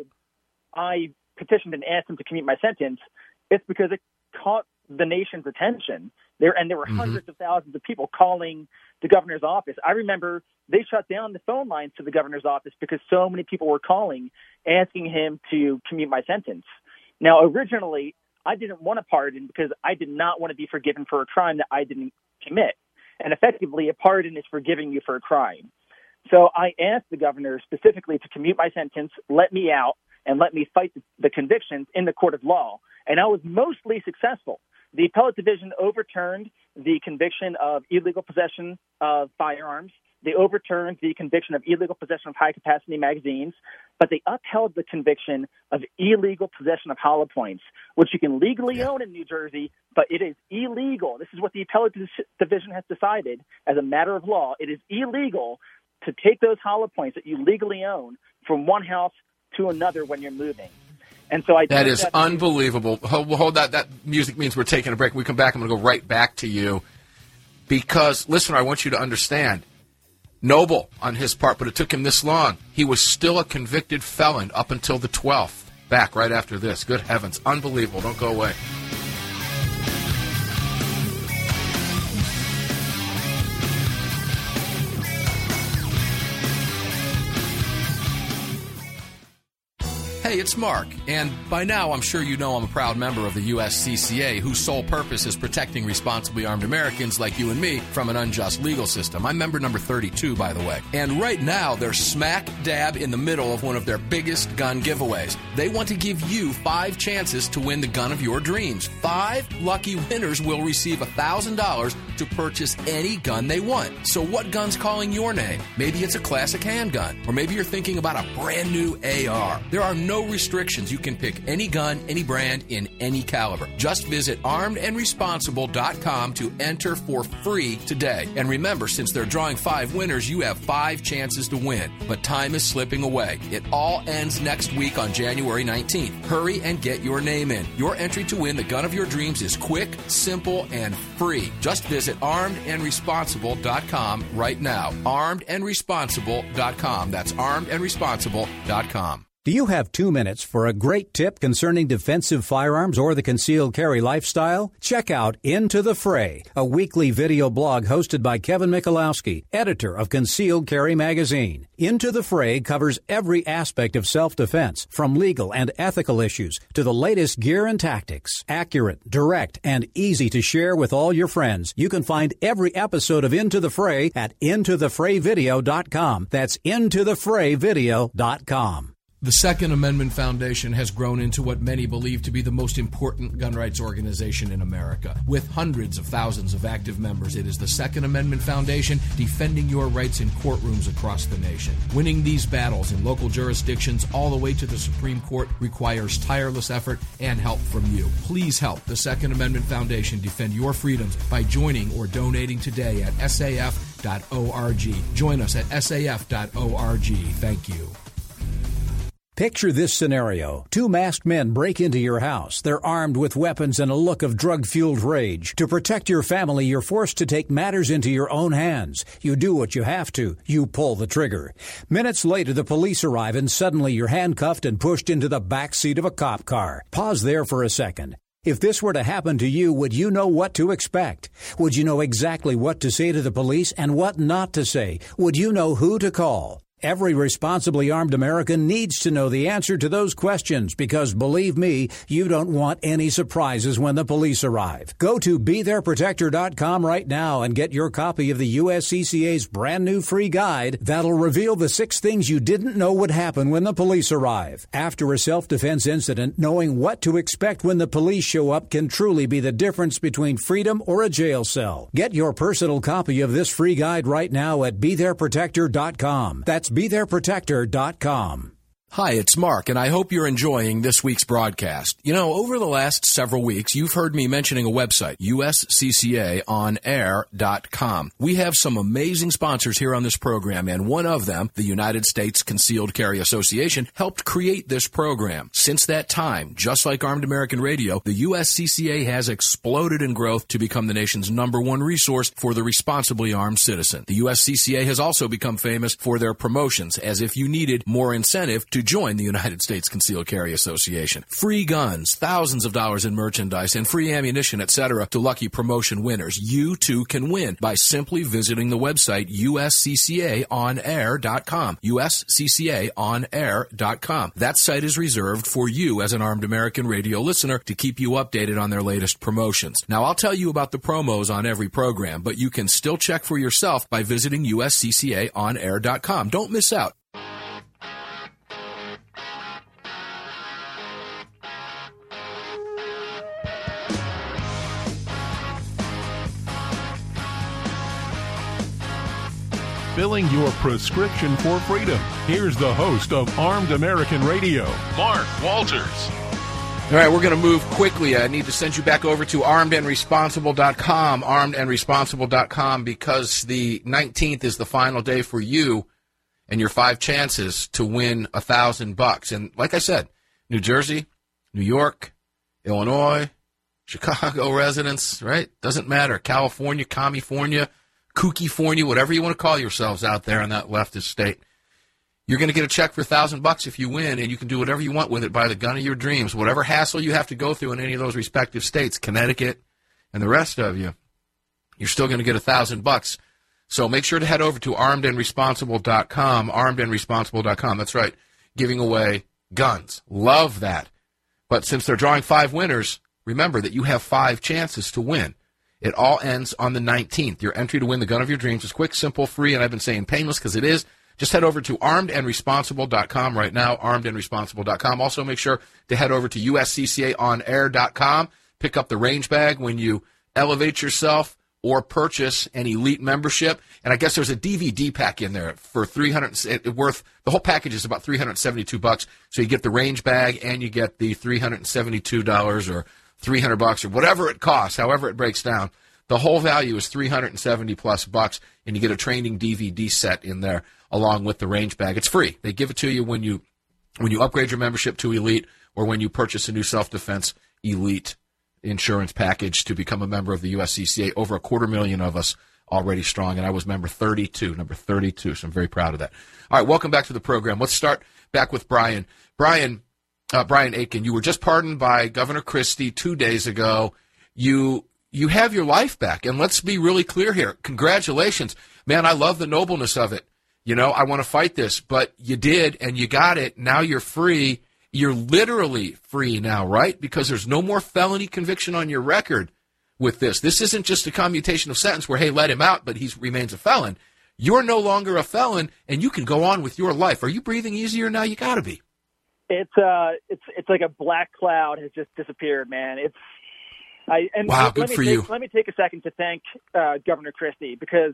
I petitioned and asked him to commute my sentence. It's because it caught the nation's attention. There and there were mm-hmm. hundreds of thousands of people calling the governor's office. I remember they shut down the phone lines to the governor's office because so many people were calling, asking him to commute my sentence. Now, originally, I didn't want a pardon because I did not want to be forgiven for a crime that I didn't commit. And effectively, a pardon is forgiving you for a crime. So I asked the governor specifically to commute my sentence, let me out, and let me fight the, the convictions in the court of law. And I was mostly successful. The appellate division overturned the conviction of illegal possession of firearms. They overturned the conviction of illegal possession of high-capacity magazines, but they upheld the conviction of illegal possession of hollow points, which you can legally yeah. own in New Jersey, but it is illegal. This is what the appellate division has decided as a matter of law. It is illegal to take those hollow points that you legally own from one house to another when you're moving. And so I that is that unbelievable. Hold, hold that. That music means we're taking a break. When we come back, I'm going to go right back to you because, listener, I want you to understand. Noble on his part, but it took him this long. He was still a convicted felon up until the twelfth. Back right after this. Good heavens. Unbelievable. Don't go away. Hey, it's Mark, and by now I'm sure you know I'm a proud member of the U S C C A, whose sole purpose is protecting responsibly armed Americans like you and me from an unjust legal system. I'm member number thirty-two, by the way. And right now, they're smack dab in the middle of one of their biggest gun giveaways. They want to give you five chances to win the gun of your dreams. Five lucky winners will receive one thousand dollars to purchase any gun they want. So what gun's calling your name? Maybe it's a classic handgun, or maybe you're thinking about a brand new A R. There are no restrictions. You can pick any gun, any brand, in any caliber. Just visit armed and responsible dot com to enter for free today. And remember, since they're drawing five winners, you have five chances to win. But time is slipping away. It all ends next week on January nineteenth. Hurry and get your name in. Your entry to win the gun of your dreams is quick, simple, and free. Just visit armed and responsible dot com right now. armed and responsible dot com. That's armed and responsible dot com. Do you have two minutes for a great tip concerning defensive firearms or the concealed carry lifestyle? Check out Into the Fray, a weekly video blog hosted by Kevin Michalowski, editor of Concealed Carry Magazine. Into the Fray covers every aspect of self-defense, from legal and ethical issues to the latest gear and tactics. Accurate, direct, and easy to share with all your friends. You can find every episode of Into the Fray at into the fray video dot com. That's into the fray video dot com. The Second Amendment Foundation has grown into what many believe to be the most important gun rights organization in America. With hundreds of thousands of active members, it is the Second Amendment Foundation defending your rights in courtrooms across the nation. Winning these battles in local jurisdictions all the way to the Supreme Court requires tireless effort and help from you. Please help the Second Amendment Foundation defend your freedoms by joining or donating today at S A F dot org. Join us at S A F dot org. Thank you. Picture this scenario. Two masked men break into your house. They're armed with weapons and a look of drug-fueled rage. To protect your family, you're forced to take matters into your own hands. You do what you have to. You pull the trigger. Minutes later, the police arrive and suddenly you're handcuffed and pushed into the back seat of a cop car. Pause there for a second. If this were to happen to you, would you know what to expect? Would you know exactly what to say to the police and what not to say? Would you know who to call? Every responsibly armed American needs to know the answer to those questions because, believe me, you don't want any surprises when the police arrive. Go to be there protector dot com right now and get your copy of the U S C C A's brand new free guide that'll reveal the six things you didn't know would happen when the police arrive. After a self-defense incident, knowing what to expect when the police show up can truly be the difference between freedom or a jail cell. Get your personal copy of this free guide right now at be there protector dot com. That's be there protector dot com. Hi, it's Mark, and I hope you're enjoying this week's broadcast. You know, over the last several weeks, you've heard me mentioning a website, U S C C A on air dot com. We have some amazing sponsors here on this program, and one of them, the United States Concealed Carry Association, helped create this program. Since that time, just like Armed American Radio, the U S C C A has exploded in growth to become the nation's number one resource for the responsibly armed citizen. The U S C C A has also become famous for their promotions, as if you needed more incentive to join the United States Concealed Carry Association. Free guns, thousands of dollars in merchandise, and free ammunition, et cetera to lucky promotion winners. You too can win by simply visiting the website U S C C A on air dot com. U S C C A on air dot com. That site is reserved for you as an Armed American Radio listener to keep you updated on their latest promotions. Now, I'll tell you about the promos on every program, but you can still check for yourself by visiting U S C C A on air dot com. Don't miss out. Filling your prescription for freedom. Here's the host of Armed American Radio, Mark Walters. All right, we're going to move quickly. I need to send you back over to armed and responsible dot com, armed and responsible dot com, because the nineteenth is the final day for you and your five chances to win a thousand bucks. And like I said, New Jersey, New York, Illinois, Chicago residents, right? Doesn't matter. California, California, Kookyfornia, whatever you want to call yourselves out there in that leftist state. You're going to get a check for a thousand bucks if you win, and you can do whatever you want with it by the gun of your dreams. Whatever hassle you have to go through in any of those respective states, Connecticut and the rest of you, you're still going to get a thousand bucks. So make sure to head over to armed and responsible dot com, armed and responsible dot com. That's right, giving away guns. Love that. But since they're drawing five winners, remember that you have five chances to win. It all ends on the nineteenth. Your entry to win the gun of your dreams is quick, simple, free, and I've been saying painless because it is. Just head over to armed and responsible dot com right now, armed and responsible dot com. Also make sure to head over to U S C C A on air dot com. Pick up the range bag when you elevate yourself or purchase an elite membership. And I guess there's a D V D pack in there for three hundred it worth the whole package is about three hundred seventy-two bucks. So you get the range bag and you get the three hundred seventy-two dollars or three hundred bucks or whatever it costs, however it breaks down. The whole value is three hundred seventy plus bucks, and you get a training D V D set in there along with the range bag. It's free. They give it to you when you when you upgrade your membership to Elite or when you purchase a new self-defense Elite insurance package to become a member of the U S C C A. Over a quarter million of us already strong, and I was member thirty-two, number thirty-two, so I'm very proud of that. All right, welcome back to the program. Let's start back with Brian. Brian, uh, Brian Aitken, you were just pardoned by Governor Christie two days ago. You you have your life back, and let's be really clear here. Congratulations. Man, I love the nobleness of it. You know, I want to fight this, but you did, and you got it. Now you're free. You're literally free now, right? Because there's no more felony conviction on your record with this. This isn't just a commutation of sentence where, hey, let him out, but he remains a felon. You're no longer a felon, and you can go on with your life. Are you breathing easier now? You got to be. It's uh, it's it's like a black cloud has just disappeared, man. It's I and wow, let, good let me for take, you. Let me take a second to thank uh, Governor Christie, because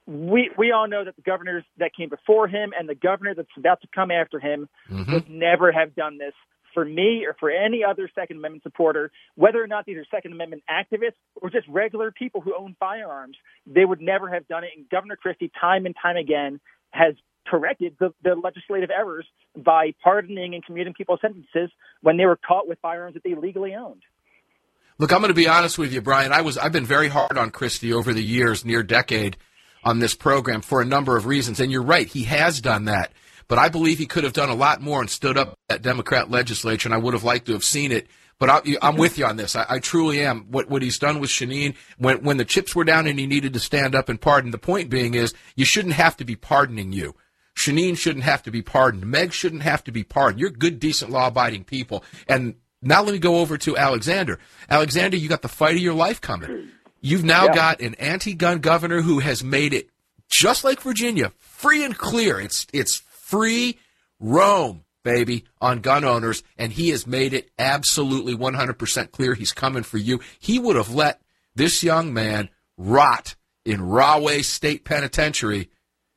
we we all know that the governors that came before him and the governor that's about to come after him Mm-hmm. would never have done this for me or for any other Second Amendment supporter, whether or not these are Second Amendment activists or just regular people who own firearms. They would never have done it. And Governor Christie, time and time again, has corrected the, the legislative errors by pardoning and commuting people's sentences when they were caught with firearms that they legally owned. Look, I'm going to be honest with you, Brian. I was I've been very hard on Christie over the years, near decade, on this program for a number of reasons. And you're right, he has done that. But I believe he could have done a lot more and stood up at Democrat legislature, and I would have liked to have seen it. But I, I'm with you on this. I, I truly am. What what he's done with Shaneen, when when the chips were down and he needed to stand up and pardon, the point being is you shouldn't have to be pardoning you. Shaneen shouldn't have to be pardoned. Meg shouldn't have to be pardoned. You're good, decent, law-abiding people. And now let me go over to Alexander. Alexander, you got the fight of your life coming. You've now Yeah. got an anti-gun governor who has made it, just like Virginia, free and clear. It's it's free roam, baby, on gun owners, and he has made it absolutely one hundred percent clear he's coming for you. He would have let this young man rot in Rahway State Penitentiary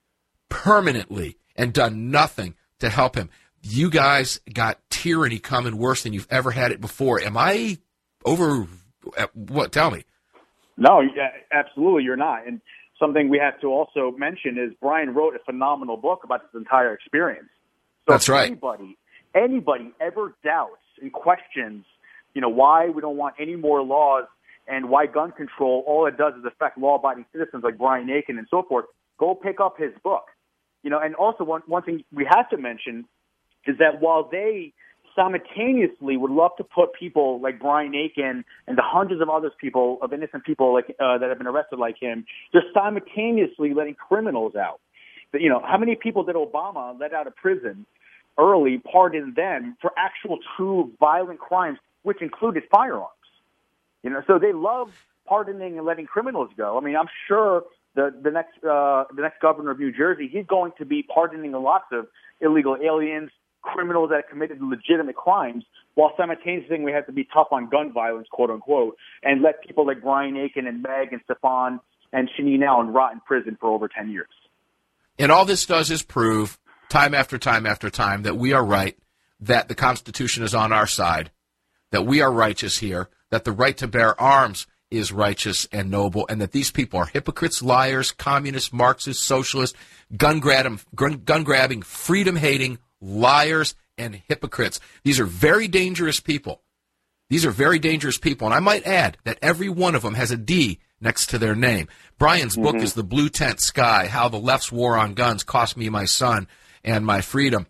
permanently and done nothing to help him. You guys got tyranny coming worse than you've ever had it before. Am I over? What? Tell me. No, yeah, absolutely, you're not. And something we have to also mention is Brian wrote a phenomenal book about this entire experience. So That's if right. Anybody, anybody ever doubts and questions, you know, why we don't want any more laws and why gun control, all it does is affect law-abiding citizens like Brian Aiken and so forth, go pick up his book. You know, and also one, one thing we have to mention is that while they simultaneously would love to put people like Brian Aiken and the hundreds of other people, of innocent people like uh, that have been arrested like him, they're simultaneously letting criminals out. But, you know, how many people did Obama let out of prison early, pardon them for actual true violent crimes, which included firearms? You know, so they love pardoning and letting criminals go. I mean, I'm sure the the next uh, the next governor of New Jersey, he's going to be pardoning lots of illegal aliens, criminals that have committed legitimate crimes, while simultaneously we have to be tough on gun violence, quote unquote, and let people like Brian Aiken and Meg and Stefan and Shaneen Allen rot in prison for over ten years. And all this does is prove, time after time after time, that we are right, that the Constitution is on our side, that we are righteous here, that the right to bear arms is righteous and noble, and that these people are hypocrites, liars, communists, Marxists, socialists, gun grabbing, gun grabbing, freedom-hating liars and hypocrites. These are very dangerous people. These are very dangerous people, and I might add that every one of them has a D next to their name. Brian's Mm-hmm. book is The Blue Tent Sky, How the Left's War on Guns Cost Me My Son and My Freedom.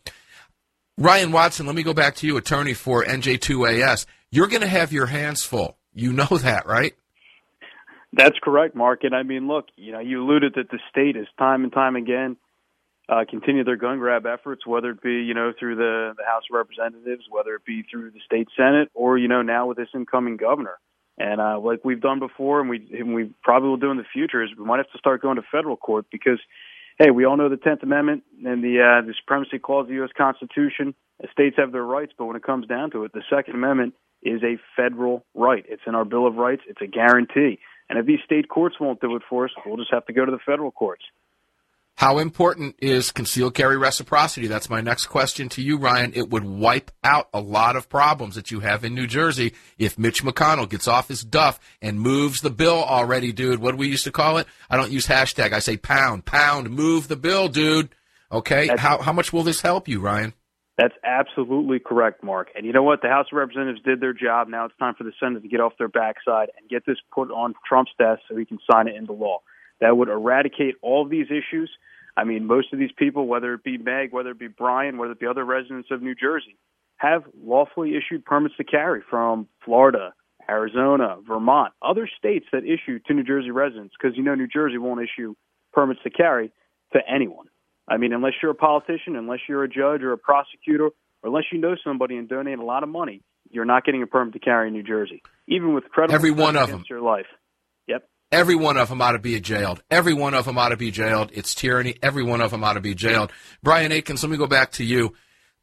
Ryan Watson, let me go back to you, attorney for N J two A S. You're going to have your hands full. You know that, right? That's correct, Mark. And I mean, look, you know, you alluded that the state has time and time again uh, continued their gun grab efforts, whether it be, you know, through the, the House of Representatives, whether it be through the state Senate, or, you know, now with this incoming governor. And uh, like we've done before, and we and we probably will do in the future, is we might have to start going to federal court because, hey, we all know the tenth Amendment and the uh, the Supremacy Clause of the U S Constitution. The states have their rights, but when it comes down to it, the Second Amendment is a federal right. It's in our Bill of Rights. It's a guarantee. And if these state courts won't do it for us, we'll just have to go to the federal courts. How important is concealed carry reciprocity? That's my next question to you, Ryan. It would wipe out a lot of problems that you have in New Jersey if Mitch McConnell gets off his duff and moves the bill already, dude. What do we used to call it? I don't use hashtag. I say pound, pound, move the bill, dude. Okay? That's, how how much will this help you, Ryan? That's absolutely correct, Mark. And you know what? The House of Representatives did their job. Now it's time for the Senate to get off their backside and get this put on Trump's desk so he can sign it into law. That would eradicate all of these issues. I mean, most of these people, whether it be Meg, whether it be Brian, whether it be other residents of New Jersey, have lawfully issued permits to carry from Florida, Arizona, Vermont, other states that issue to New Jersey residents, because, you know, New Jersey won't issue permits to carry to anyone. I mean, unless you're a politician, unless you're a judge or a prosecutor, or unless you know somebody and donate a lot of money, you're not getting a permit to carry in New Jersey, even with credible Every one of against them. your life. Yep. Every one of them ought to be jailed. Every one of them ought to be jailed. It's tyranny. Every one of them ought to be jailed. Brian Aikens, let me go back to you.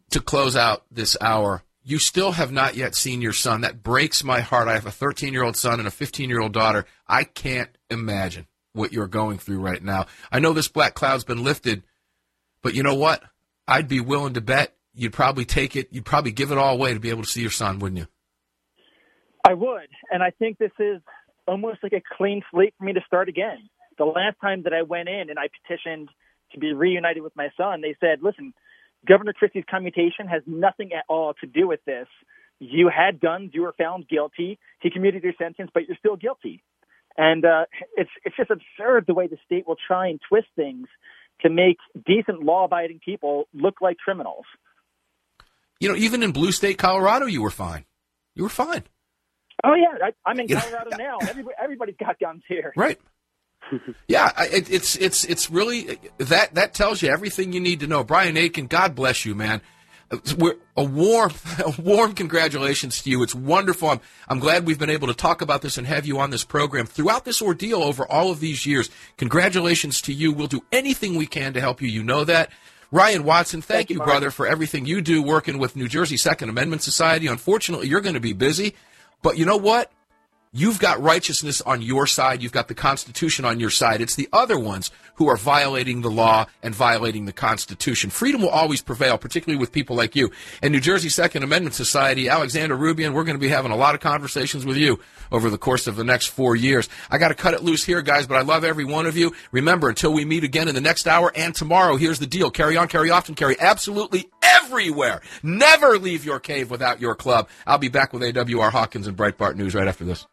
to close out this hour, you still have not yet seen your son. That breaks my heart. I have a thirteen-year-old son and a fifteen-year-old daughter. I can't imagine what you're going through right now. I know this black cloud's been lifted, but you know what? I'd be willing to bet you'd probably take it, you'd probably give it all away to be able to see your son, wouldn't you? I would, and I think this is almost like a clean slate for me to start again. The last time that I went in and I petitioned to be reunited with my son, they said, listen, Governor Christie's commutation has nothing at all to do with this. You had guns, you were found guilty, he commuted your sentence, but you're still guilty. And uh, it's it's just absurd the way the state will try and twist things to make decent law-abiding people look like criminals. You know, even in blue state Colorado, you were fine. You were fine. Oh, yeah. I, I'm in Colorado now. Everybody, everybody's got guns here. Right. Yeah, it, it's it's it's really, that that tells you everything you need to know. Brian Aitken, God bless you, man. We're, a warm, a warm congratulations to you. It's wonderful. I'm, I'm glad we've been able to talk about this and have you on this program throughout this ordeal over all of these years. Congratulations to you. We'll do anything we can to help you. You know that. Ryan Watson, thank, thank you, brother, Mark. for everything you do working with New Jersey Second Amendment Society. Unfortunately, you're going to be busy, but you know what? You've got righteousness on your side. You've got the Constitution on your side. It's the other ones who are violating the law and violating the Constitution. Freedom will always prevail, particularly with people like you. And New Jersey Second Amendment Society, Alexander Rubian, we're going to be having a lot of conversations with you over the course of the next four years. I got to cut it loose here, guys, but I love every one of you. Remember, until we meet again in the next hour and tomorrow, here's the deal. Carry on, carry often, carry absolutely everywhere. Never leave your cave without your club. I'll be back with A W R Hawkins and Breitbart News right after this.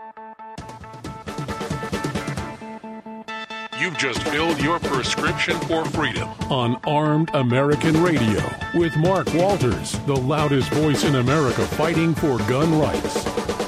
You've just filled your prescription for freedom on Armed American Radio with Mark Walters, the loudest voice in America fighting for gun rights.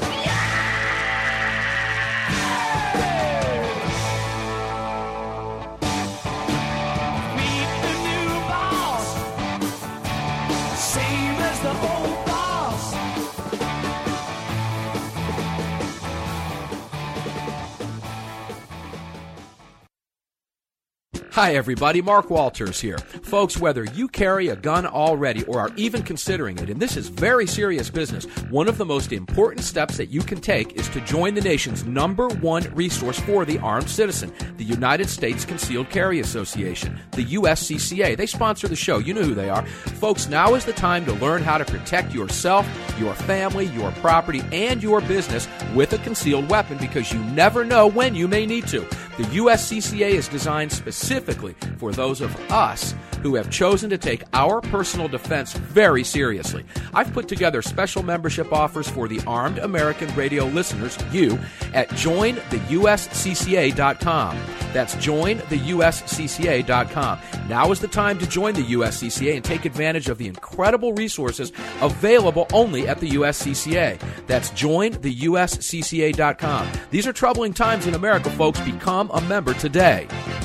Hi, everybody. Mark Walters here. Folks, whether you carry a gun already or are even considering it, and this is very serious business, one of the most important steps that you can take is to join the nation's number one resource for the armed citizen, the United States Concealed Carry Association, the U S C C A. They sponsor the show. You know who they are. Folks, now is the time to learn how to protect yourself, your family, your property, and your business with a concealed weapon, because you never know when you may need to. The U S C C A is designed specifically for those of us who have chosen to take our personal defense very seriously. I've put together special membership offers for the Armed American Radio listeners, you, at join the U S C C A dot com. That's join the U S C C A dot com. Now is the time to join the U S C C A and take advantage of the incredible resources available only at the U S C C A. That's join the U S C C A dot com. These are troubling times in America, folks. Become a member today.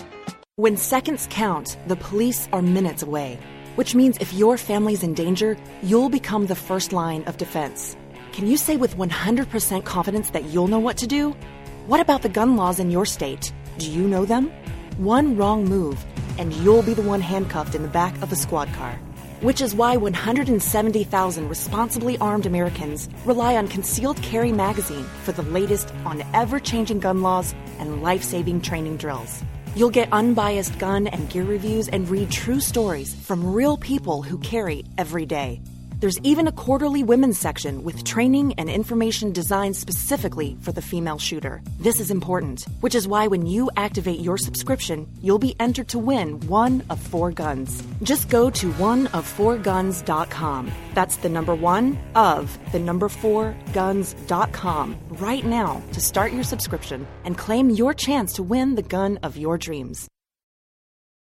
When seconds count, the police are minutes away, which means if your family's in danger, you'll become the first line of defense. Can you say with one hundred percent confidence that you'll know what to do? What about the gun laws in your state? Do you know them? One wrong move, and you'll be the one handcuffed in the back of a squad car. Which is why one hundred seventy thousand responsibly armed Americans rely on Concealed Carry Magazine for the latest on ever-changing gun laws and life-saving training drills. You'll get unbiased gun and gear reviews and read true stories from real people who carry every day. There's even a quarterly women's section with training and information designed specifically for the female shooter. This is important, which is why when you activate your subscription, you'll be entered to win one of four guns. Just go to one of four guns dot com. That's the number one of the number four guns dot com right now to start your subscription and claim your chance to win the gun of your dreams.